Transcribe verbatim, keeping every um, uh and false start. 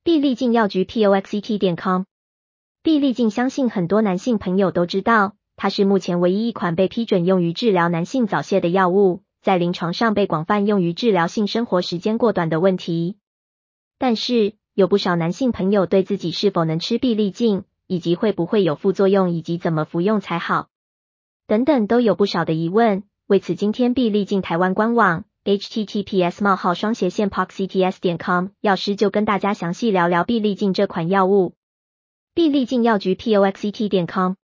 必利净药局 P O X E T 点 com。 必利净相信很多男性朋友都知道，它是目前唯一一款被批准用于治疗男性早泄的药物，在临床上被广泛用于治疗性生活时间过短的问题。但是，有不少男性朋友对自己是否能吃必利净，以及会不会有副作用，以及怎么服用才好，等等都有不少的疑问。为此，今天必利净台湾官网 H T T P S 冒号双斜线 P O X E T S 点 com 药师就跟大家详细聊聊必利净这款药物。必利净药局 P O X E T 点 com。